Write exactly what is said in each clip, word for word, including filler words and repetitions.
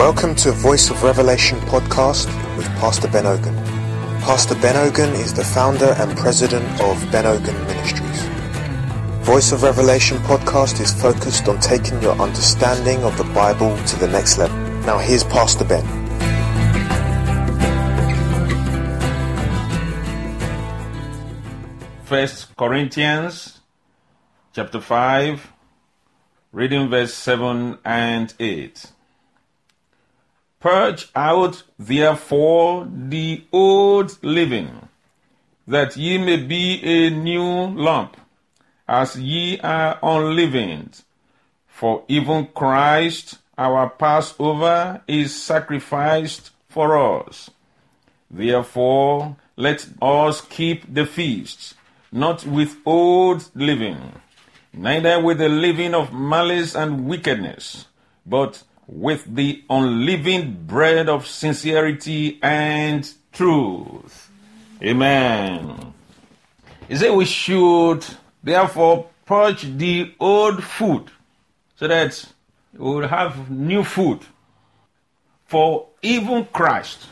Welcome to Voice of Revelation podcast with Pastor Ben Ogun. Pastor Ben Ogun is the founder and president of Ben Ogun Ministries. Voice of Revelation podcast is focused on taking your understanding of the Bible to the next level. Now here's Pastor Ben. First Corinthians chapter five, reading verse seven and eight. Purge out therefore the old living, that ye may be a new lump, as ye are unleavened. For even Christ our Passover is sacrificed for us. Therefore let us keep the feast, not with old living, neither with the living of malice and wickedness, but with the unleavened bread of sincerity and truth. Amen. He said we should therefore purge the old food, so that we will have new food. For even Christ,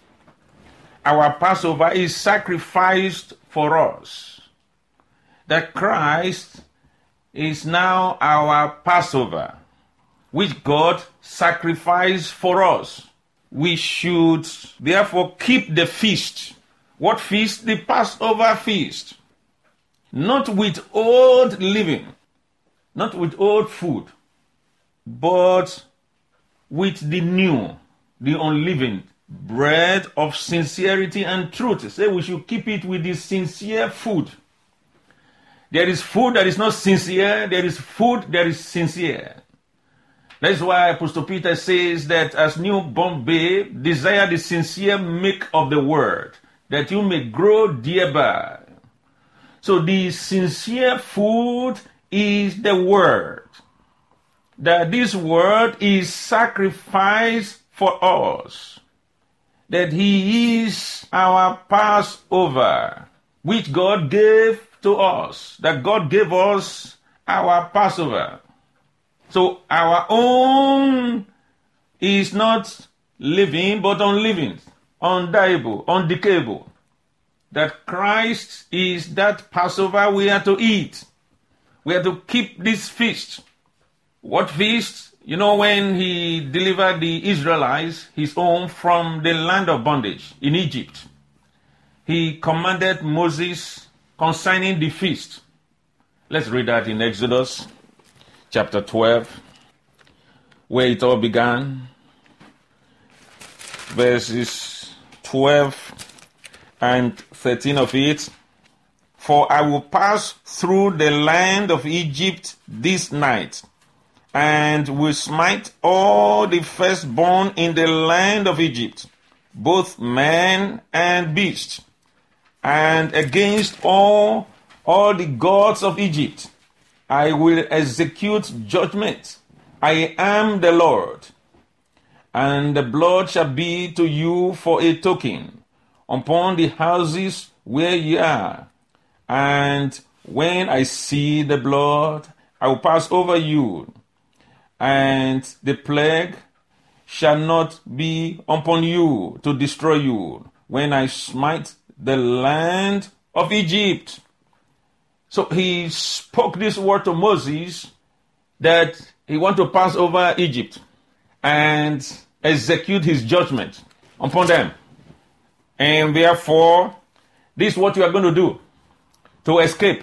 our Passover, is sacrificed for us. That Christ is now our Passover, which God sacrificed for us. We should therefore keep the feast. What feast? The Passover feast. Not with old living, not with old food, but with the new, the unleavened bread of sincerity and truth. Say we should keep it with the sincere food. There is food that is not sincere. There is food that is sincere. That's why Apostle Peter says that as newborn babe, desire the sincere milk of the word, that you may grow thereby. So the sincere food is the word. That this word is sacrificed for us. That he is our Passover, which God gave to us. That God gave us our Passover. So our own is not living, but unliving, undiable, undecayable. That Christ is that Passover we are to eat. We are to keep this feast. What feast? You know, when he delivered the Israelites, his own, from the land of bondage in Egypt, he commanded Moses concerning the feast. Let's read that in Exodus chapter twelve, where it all began. Verses twelve and thirteen of it. For I will pass through the land of Egypt this night, and will smite all the firstborn in the land of Egypt, both man and beast, and against all, all the gods of Egypt I will execute judgment. I am the Lord. And the blood shall be to you for a token upon the houses where ye are. And when I see the blood, I will pass over you, and the plague shall not be upon you to destroy you, when I smite the land of Egypt. So he spoke this word to Moses, that he want to pass over Egypt and execute his judgment upon them. And therefore, this is what you are going to do to escape.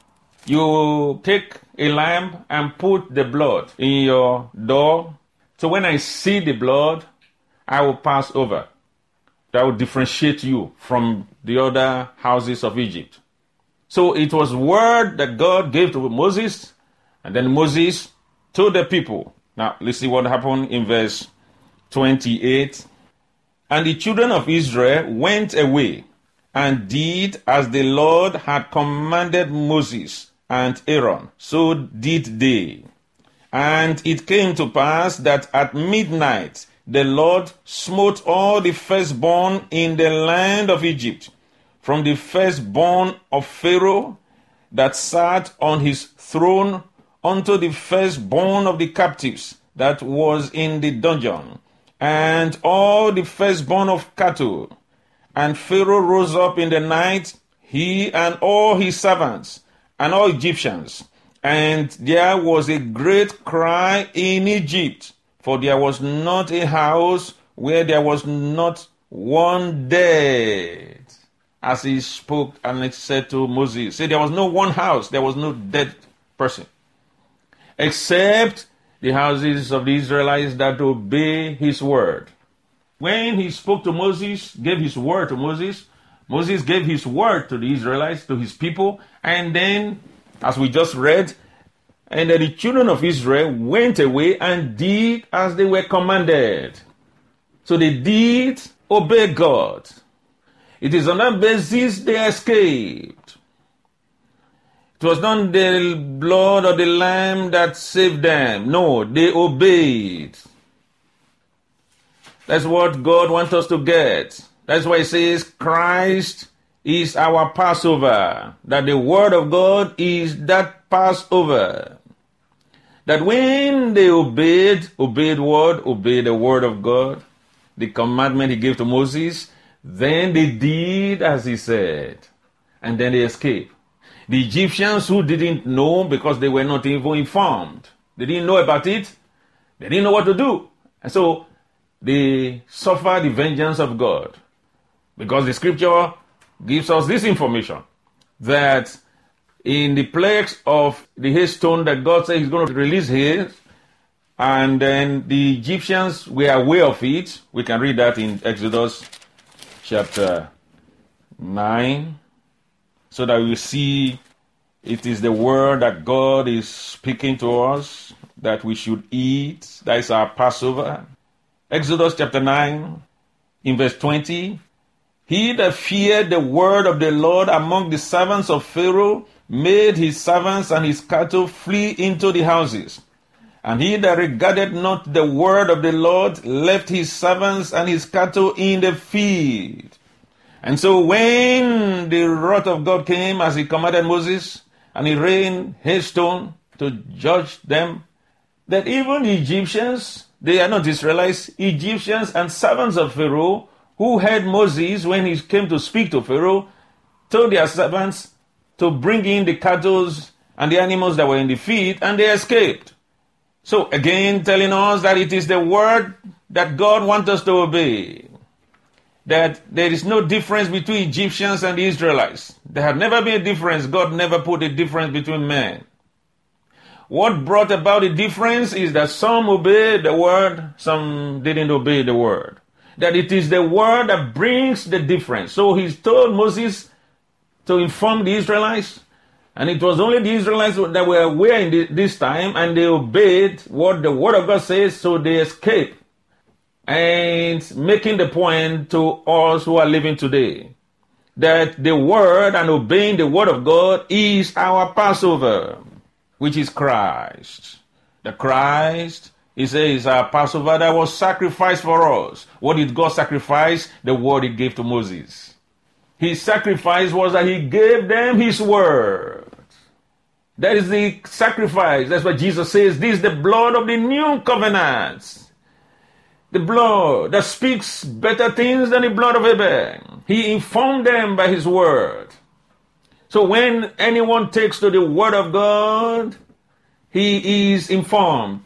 You take a lamb and put the blood in your door. So when I see the blood, I will pass over. That will differentiate you from the other houses of Egypt. So it was word that God gave to Moses, and then Moses told the people. Now, let's see what happened in verse twenty-eight. And the children of Israel went away and did as the Lord had commanded Moses and Aaron. So did they. And it came to pass that at midnight the Lord smote all the firstborn in the land of Egypt, from the firstborn of Pharaoh that sat on his throne unto the firstborn of the captives that was in the dungeon, and all the firstborn of cattle. And Pharaoh rose up in the night, he and all his servants, and all Egyptians. And there was a great cry in Egypt, for there was not a house where there was not one dead. As he spoke and he said to Moses, say there was no one house, there was no dead person, except the houses of the Israelites that obey his word. When he spoke to Moses, gave his word to Moses, Moses gave his word to the Israelites, to his people, and then, as we just read, and then the children of Israel went away and did as they were commanded. So they did obey God. It is on that basis they escaped. It was not the blood of the lamb that saved them. No, they obeyed. That's what God wants us to get. That's why it says Christ is our Passover. That the word of God is that Passover. That when they obeyed, obeyed what? Obeyed the word of God, the commandment he gave to Moses, then they did as he said. And then they escaped. The Egyptians who didn't know because they were not even informed, they didn't know about it, they didn't know what to do. And so they suffered the vengeance of God. Because the scripture gives us this information, that in the plagues of the hailstone that God said he's going to release hail, and then the Egyptians were aware of it. We can read that in Exodus chapter nine, so that we see it is the word that God is speaking to us, that we should eat. That is our Passover. Exodus chapter nine, in verse twenty, he that feared the word of the Lord among the servants of Pharaoh made his servants and his cattle flee into the houses. And he that regarded not the word of the Lord left his servants and his cattle in the field. And so when the wrath of God came as he commanded Moses, and he rained hailstone to judge them, that even the Egyptians, they are not Israelites, Egyptians and servants of Pharaoh, who heard Moses when he came to speak to Pharaoh, told their servants to bring in the cattle and the animals that were in the field, and they escaped. So again, telling us that it is the word that God wants us to obey. That there is no difference between Egyptians and the Israelites. There had never been a difference. God never put a difference between men. What brought about the difference is that some obeyed the word, some didn't obey the word. That it is the word that brings the difference. So he told Moses to inform the Israelites, and it was only the Israelites that were aware in the, this time, and they obeyed what the word of God says, so they escaped. And making the point to us who are living today, that the word and obeying the word of God is our Passover, which is Christ. The Christ, he says, is our Passover that was sacrificed for us. What did God sacrifice? The word he gave to Moses. His sacrifice was that he gave them his word. That is the sacrifice. That's what Jesus says. This is the blood of the new covenant. The blood that speaks better things than the blood of Abel. He informed them by his word. So when anyone takes to the word of God, he is informed.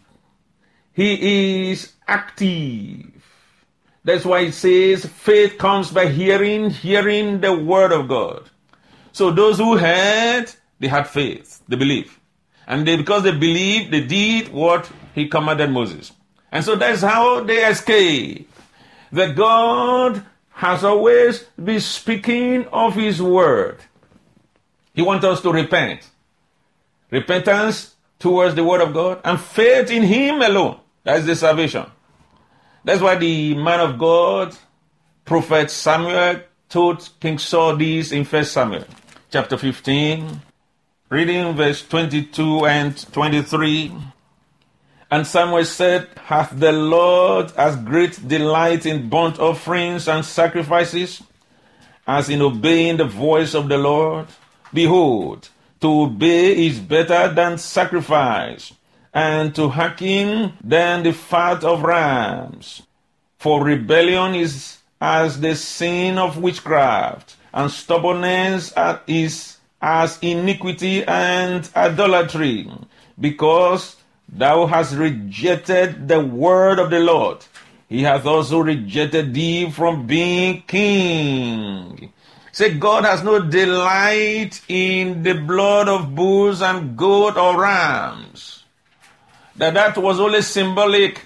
He is active. That's why it says faith comes by hearing, hearing the word of God. So those who heard, they had faith, they believed. And they, because they believed, they did what he commanded Moses. And so that's how they escape. That God has always been speaking of his word. He wants us to repent. Repentance towards the word of God and faith in him alone. That is the salvation. That's why the man of God, Prophet Samuel, told King Saul this in First Samuel chapter fifteen, reading verse twenty-two and twenty-three. And Samuel said, hath the Lord as great delight in burnt offerings and sacrifices as in obeying the voice of the Lord? Behold, to obey is better than sacrifice, and to hearken than the fat of rams. For rebellion is as the sin of witchcraft, and stubbornness is as iniquity and idolatry, because thou hast rejected the word of the Lord. He hath also rejected thee from being king. Say, God has no delight in the blood of bulls and goat or rams. That that was only symbolic.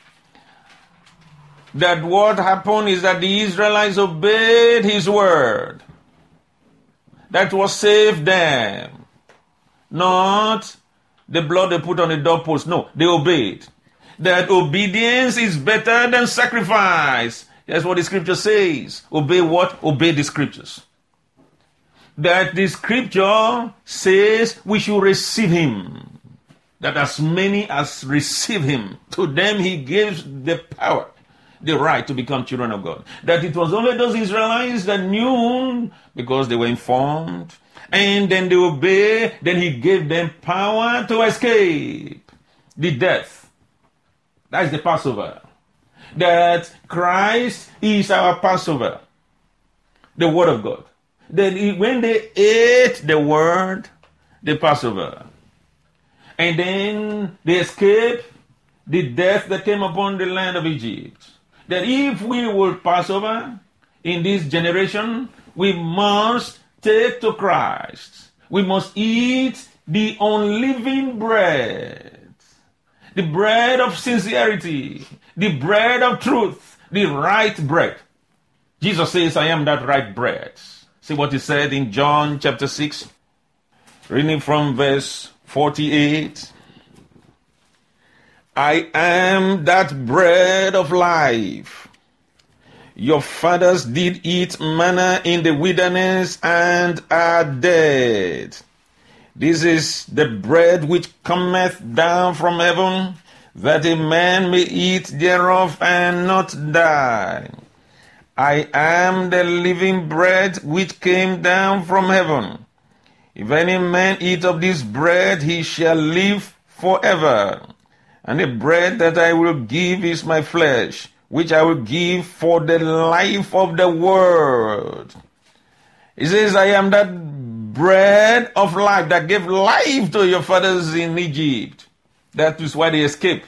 That what happened is that the Israelites obeyed his word. That was saved them. Not the blood they put on the doorpost. No, they obeyed. That obedience is better than sacrifice. That's what the scripture says. Obey what? Obey the scriptures. That the scripture says we should receive him. That as many as receive him, to them he gives the power, the right to become children of God. That it was only those Israelites that knew, because they were informed, and then they obeyed, then he gave them power to escape the death. That's the Passover. That Christ is our Passover, the Word of God. That when they ate the Word, the Passover, and then they escaped the death that came upon the land of Egypt. That if we will pass over in this generation, we must take to Christ. We must eat the unleavened bread, the bread of sincerity, the bread of truth, the right bread. Jesus says, I am that right bread. See what he said in John chapter six, reading from verse forty-eight. I am that bread of life. Your fathers did eat manna in the wilderness and are dead. This is the bread which cometh down from heaven, that a man may eat thereof and not die. I am the living bread which came down from heaven. If any man eat of this bread, he shall live forever. And the bread that I will give is my flesh, which I will give for the life of the world. He says, I am that bread of life that gave life to your fathers in Egypt. That is why they escaped.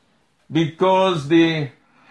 Because they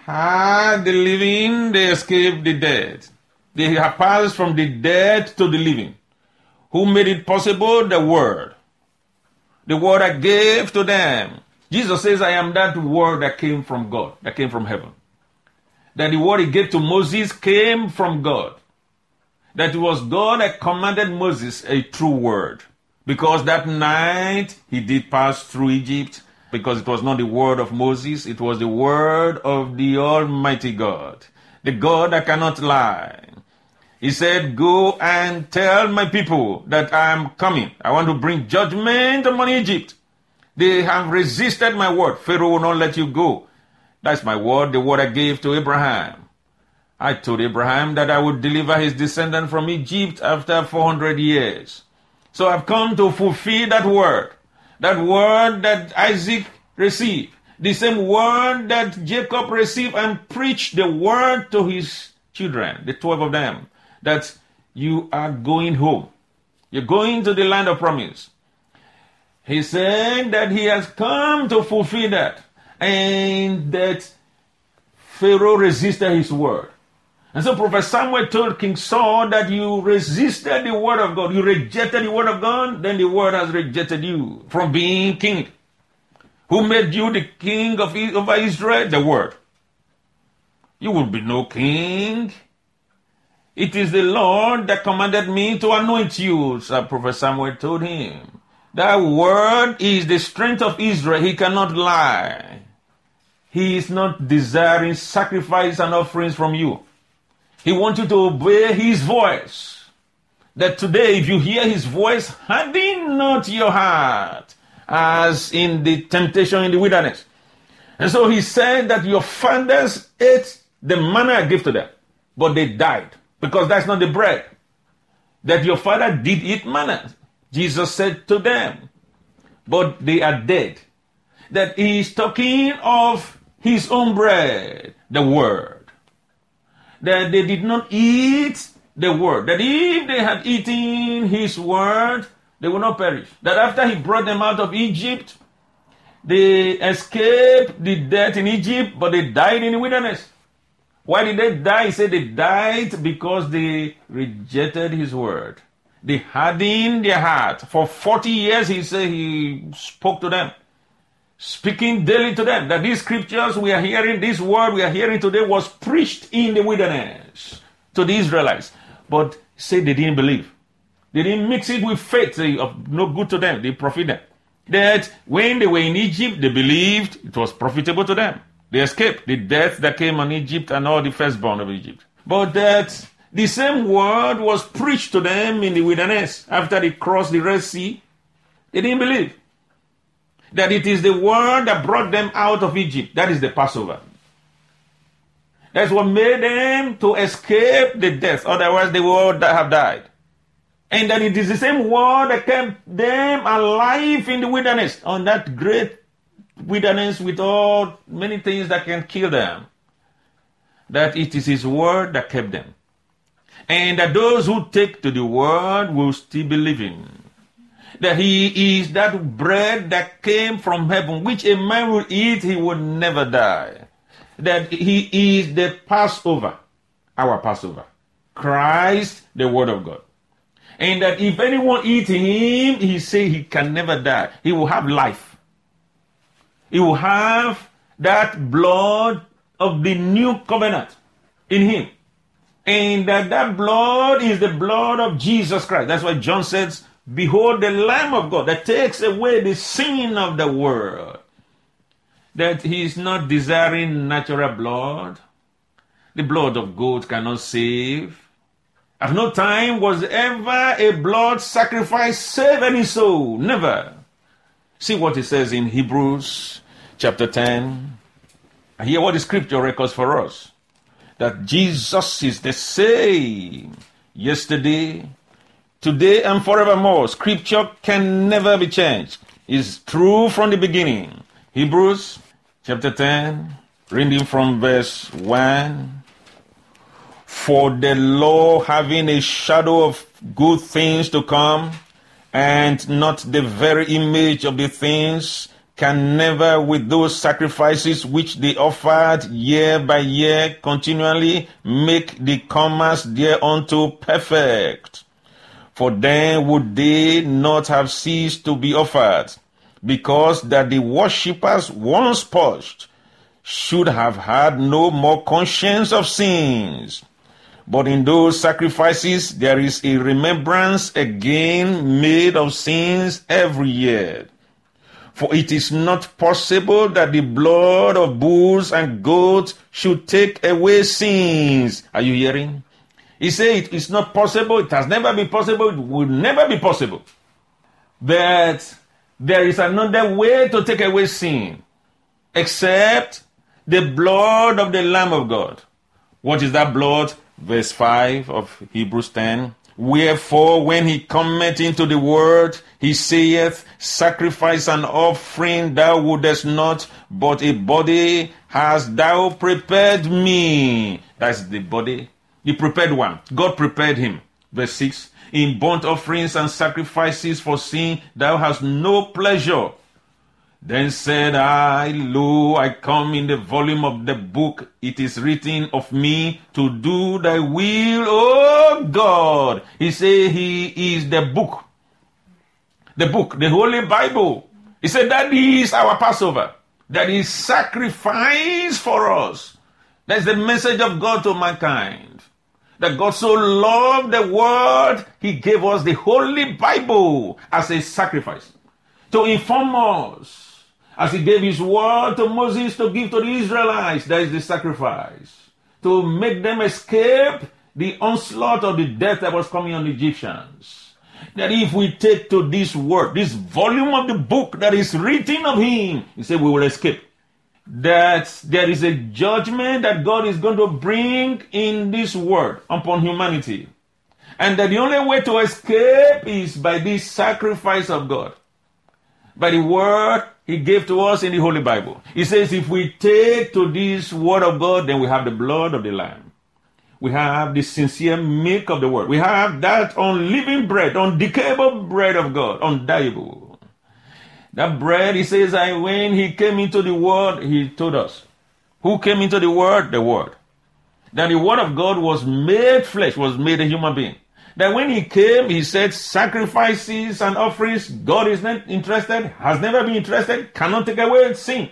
had the living, they escaped the dead. They have passed from the dead to the living. Who made it possible? The Word. The Word I gave to them. Jesus says, I am that Word that came from God, that came from heaven. That the word he gave to Moses came from God. That it was God that commanded Moses a true word. Because that night he did pass through Egypt, because it was not the word of Moses, it was the word of the Almighty God, the God that cannot lie. He said, go and tell my people that I am coming. I want to bring judgment upon Egypt. They have resisted my word. Pharaoh will not let you go. That's my word, the word I gave to Abraham. I told Abraham that I would deliver his descendant from Egypt after four hundred years. So I've come to fulfill that word. That word that Isaac received. The same word that Jacob received and preached the word to his children, the twelve of them. That you are going home. You're going to the land of promise. He said that he has come to fulfill that. And that Pharaoh resisted his word. And so Prophet Samuel told King Saul that you resisted the word of God. You rejected the word of God, then the word has rejected you from being king. Who made you the king of over Israel? The word. You will be no king. It is the Lord that commanded me to anoint you, so Prophet Samuel told him. That word is the strength of Israel. He cannot lie. He is not desiring sacrifice and offerings from you. He wants you to obey his voice. That today, if you hear his voice, harden not your heart, as in the temptation in the wilderness. And so he said that your fathers ate the manna I gave to them, but they died, because that's not the bread. That your father did eat manna. Jesus said to them, but they are dead. That he is talking of his own bread, the word. That they did not eat the word. That if they had eaten his word, they would not perish. That after he brought them out of Egypt, they escaped the death in Egypt, but they died in the wilderness. Why did they die? He said they died because they rejected his word. They hardened their heart. For forty years, he said he spoke to them, speaking daily to them, that these scriptures we are hearing, this word we are hearing today was preached in the wilderness to the Israelites. But he said they didn't believe. They didn't mix it with faith of no good to them. They profit them. That when they were in Egypt, they believed it was profitable to them. They escaped the death that came on Egypt and all the firstborn of Egypt. But that the same word was preached to them in the wilderness after they crossed the Red Sea. They didn't believe that it is the word that brought them out of Egypt. That is the Passover. That's what made them to escape the death. Otherwise, they would have died. And that it is the same word that kept them alive in the wilderness, on that great wilderness with all many things that can kill them. That it is his word that kept them. And that those who take to the word will still be living. That he is that bread that came from heaven, which a man will eat, he will never die. That he is the Passover, our Passover. Christ, the word of God. And that if anyone eats him, he say he can never die. He will have life. He will have that blood of the new covenant in him. And that that blood is the blood of Jesus Christ. That's why John says, behold the Lamb of God that takes away the sin of the world. That he is not desiring natural blood. The blood of goat cannot save. At no time was ever a blood sacrifice save any soul. Never. See what it says in Hebrews chapter ten. And hear what the scripture records for us. That Jesus is the same yesterday, today, and forevermore. Scripture can never be changed. It's true from the beginning. Hebrews chapter ten, reading from verse one. For the law, having a shadow of good things to come, and not the very image of the things, can never with those sacrifices which they offered year by year continually make the comers thereunto perfect. For then would they not have ceased to be offered, because that the worshippers once purged should have had no more conscience of sins. But in those sacrifices there is a remembrance again made of sins every year. For it is not possible that the blood of bulls and goats should take away sins. Are you hearing? He said it is not possible, it has never been possible, it will never be possible. That there is another way to take away sin, except the blood of the Lamb of God. What is that blood? Verse five of Hebrews ten. Wherefore, when he cometh into the world, he saith, sacrifice and offering thou wouldest not, but a body hast thou prepared me. That's the body, the prepared one. God prepared him. Verse six. In burnt offerings and sacrifices for sin, thou hast no pleasure. Then said I, lo, I come in the volume of the book. It is written of me to do thy will, O God. He said he is the book. The book, the Holy Bible. He said that is our Passover. That is sacrifice for us. That's the message of God to mankind. That God so loved the world, he gave us the Holy Bible as a sacrifice to inform us. As he gave his word to Moses to give to the Israelites, that is the sacrifice. To make them escape the onslaught of the death that was coming on the Egyptians. That if we take to this word, this volume of the book that is written of him, he said we will escape. That there is a judgment that God is going to bring in this word upon humanity. And that the only way to escape is by this sacrifice of God. by the word he gave to us in the Holy Bible. He says if we take to this word of God, then we have the blood of the Lamb. We have the sincere milk of the word. We have that unliving bread, undecayable bread of God, undieable. That bread, he says, and when he came into the world, he told us. Who came into the world? The word. That the word of God was made flesh, was made a human being. That when he came, he said, sacrifices and offerings, God is not interested, has never been interested, cannot take away sin.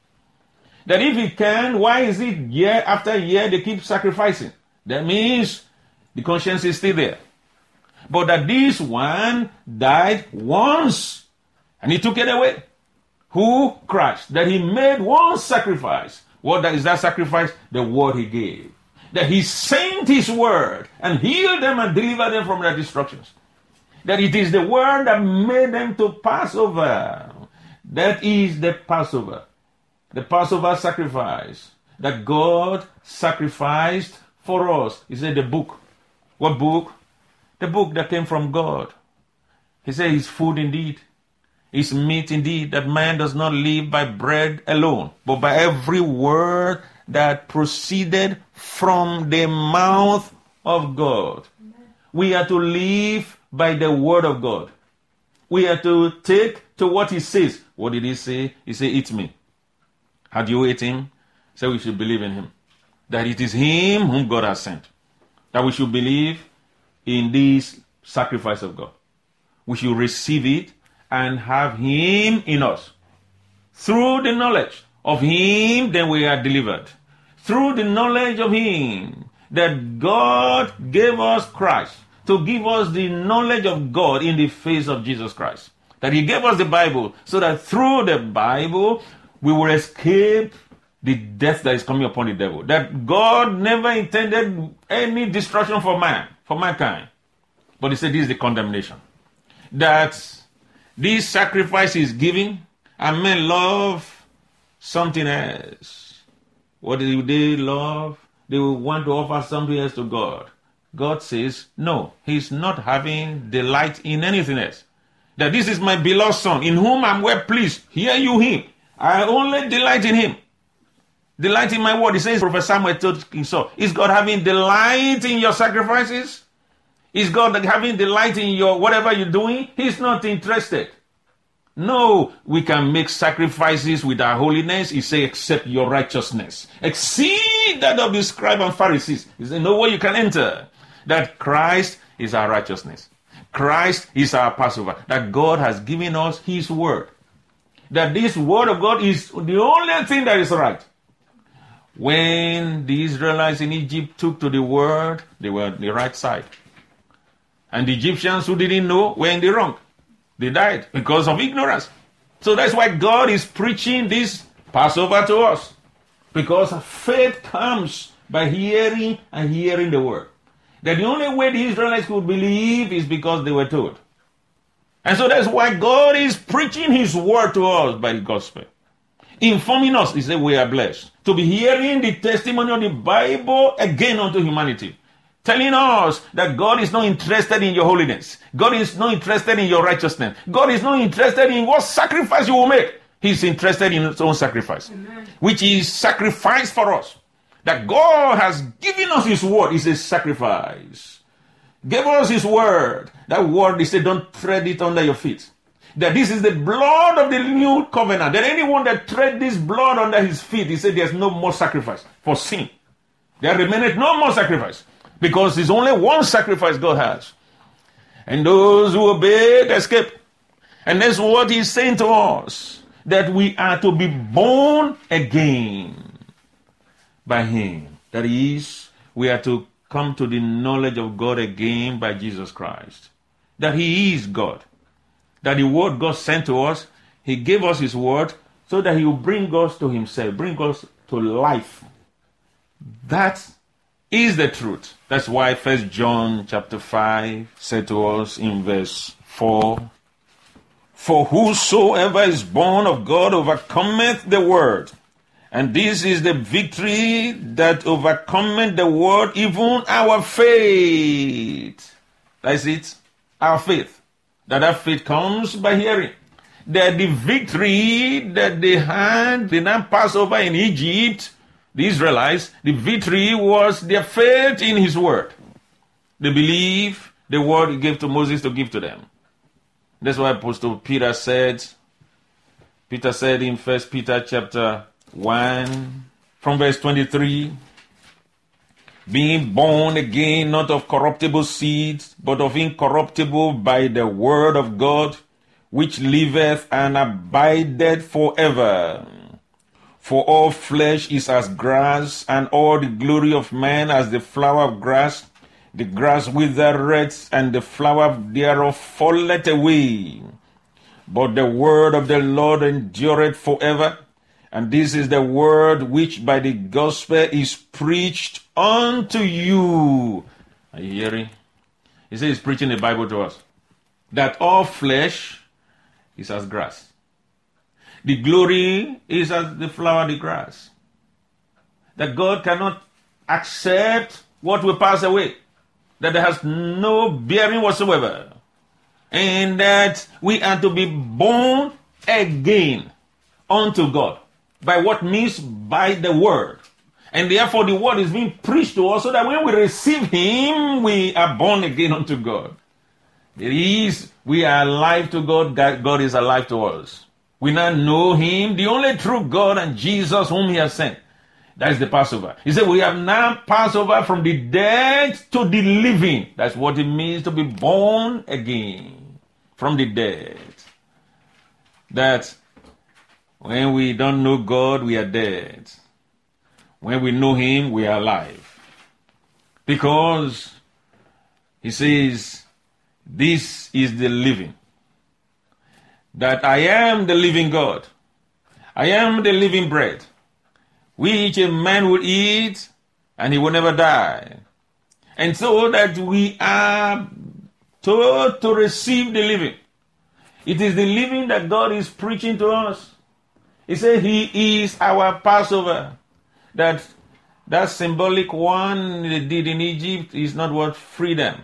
That if he can, why is it year after year they keep sacrificing? That means the conscience is still there. But that this one died once, and he took it away. Who? Christ. That he made one sacrifice. What is that sacrifice? The word he gave. That he sent his word and healed them and delivered them from their destructions. That it is the word that made them to pass over. That is the Passover. The Passover sacrifice that God sacrificed for us. He said the book. What book? The book that came from God. He said it's food indeed. It's meat indeed, that man does not live by bread alone, but by every word that proceeded from the mouth of God. Amen. We are to live by the word of God. We are to take to what he says. What did he say? He said, eat me. Had you ate him? So we should believe in him. That it is him whom God has sent. That we should believe in this sacrifice of God. We should receive it and have him in us. Through the knowledge of him, then we are delivered. Through the knowledge of him, that God gave us Christ to give us the knowledge of God in the face of Jesus Christ. That he gave us the Bible so that through the Bible, we will escape the death that is coming upon the devil. That God never intended any destruction for man, for mankind. But he said this is the condemnation. That this sacrifice is giving, and men love something else. What do they love? They will want to offer something else to God. God says, no, he's not having delight in anything else. That this is my beloved son, in whom I'm well pleased. Hear you him. I only delight in him. Delight in my word. He says, Prophet Samuel told King Saul, is God having delight in your sacrifices? Is God having delight in your whatever you're doing? He's not interested. No, we can make sacrifices with our holiness. He says, except your righteousness. Exceed that of the scribes and Pharisees. He says, no way you can enter. That Christ is our righteousness. Christ is our Passover. That God has given us his word. That this word of God is the only thing that is right. When the Israelites in Egypt took to the word, they were on the right side. And the Egyptians who didn't know were in the wrong. They died because of ignorance. So that's why God is preaching this Passover to us. Because faith comes by hearing and hearing the word. That the only way the Israelites could believe is because they were told. And so that's why God is preaching his word to us by the gospel. Informing us, he said, we are blessed. To be hearing the testimony of the Bible again unto humanity. Telling us that God is not interested in your holiness. God is not interested in your righteousness. God is not interested in what sacrifice you will make. He's interested in his own sacrifice. Amen. Which is sacrifice for us. That God has given us his word is a sacrifice. Gave us his word. That word, he said, don't tread it under your feet. That this is the blood of the new covenant. That anyone that tread this blood under his feet, he said there's no more sacrifice for sin. There remaineth no more sacrifice. Because there's only one sacrifice God has. And those who obey escape. And that's what he's saying to us. That we are to be born again by him. That is, we are to come to the knowledge of God again by Jesus Christ. That he is God. That the word God sent to us, he gave us his word so that he will bring us to himself, bring us to life. That is the truth. That's why First John chapter five said to us in verse four, for whosoever is born of God overcometh the world. And this is the victory that overcometh the world, even our faith. That's it, our faith. That our faith comes by hearing. that the victory that they had, they now passed over in Egypt, the Israelites, the victory was their faith in his word. They believe the word he gave to Moses to give to them. That's why Apostle Peter said, Peter said in First Peter chapter one, from verse twenty-three, being born again, not of corruptible seeds, but of incorruptible by the word of God, which liveth and abideth forever. For all flesh is as grass, and all the glory of man as the flower of grass. The grass withereth, and the flower thereof falleth away. But the word of the Lord endureth forever. And this is the word which by the gospel is preached unto you. Are you hearing? He says he's preaching the Bible to us. That all flesh is as grass. The glory is as the flower of the grass. That God cannot accept what will pass away. That there has no bearing whatsoever. And that we are to be born again unto God. By what means? By the word. And therefore the word is being preached to us so that when we receive him, we are born again unto God. There is, we are alive to God, God is alive to us. We now know him, the only true God, and Jesus whom he has sent. That is the Passover. He said we have now passed over from the dead to the living. That's what it means to be born again from the dead. That when we don't know God, we are dead. When we know him, we are alive. Because he says, this is the living. That I am the living God. I am the living bread, which a man will eat, and he will never die. And so that we are told to receive the living. It is the living that God is preaching to us. He said he is our Passover. That that symbolic one they did in Egypt is not worth freedom.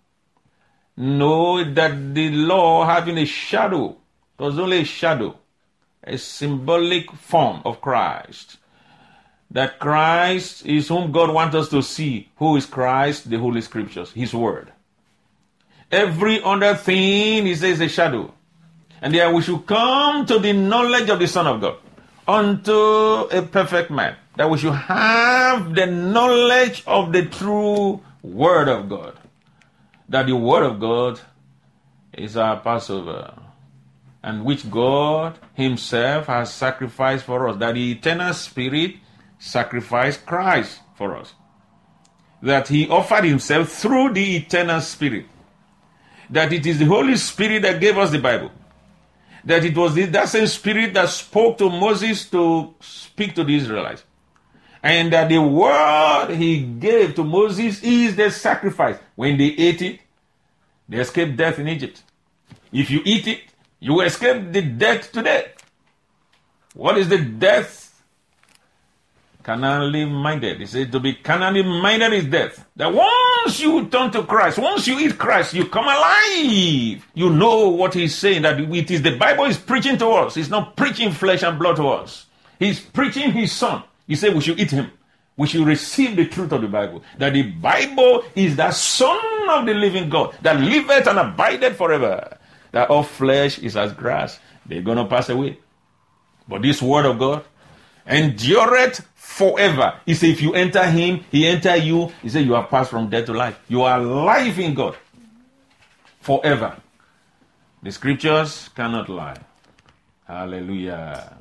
No, that the law having a shadow, it was only a shadow, a symbolic form of Christ. That Christ is whom God wants us to see. Who is Christ? The Holy Scriptures, his word. Every other thing, he says, a shadow. And there we should come to the knowledge of the Son of God, unto a perfect man, that we should have the knowledge of the true word of God. That the word of God is our Passover, and which God himself has sacrificed for us. That the eternal Spirit sacrificed Christ for us. That he offered himself through the eternal Spirit. That it is the Holy Spirit that gave us the Bible. That it was that same Spirit that spoke to Moses to speak to the Israelites. And that the word he gave to Moses is the sacrifice. When they ate it, they escaped death in Egypt. If you eat it, you will escape the death today. What is the death? Carnally minded. He said to be carnally minded is death. That once you turn to Christ, once you eat Christ, you come alive. You know what he's saying, that it is the Bible is preaching to us. He's not preaching flesh and blood to us. He's preaching his Son. He said we should eat him. We should receive the truth of the Bible. That the Bible is the Son of the living God, that liveth and abideth forever. That all flesh is as grass. They're going to pass away. But this word of God endureth forever. He said if you enter him, he enter you. He said you have passed from death to life. You are alive in God forever. The scriptures cannot lie. Hallelujah.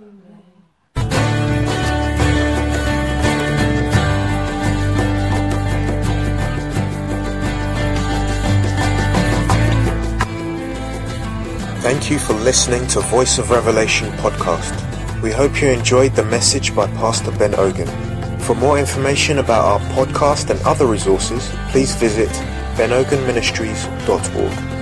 Thank you for listening to Voice of Revelation podcast. We hope you enjoyed the message by Pastor Ben Ogun. For more information about our podcast and other resources, please visit ben ogun ministries dot org.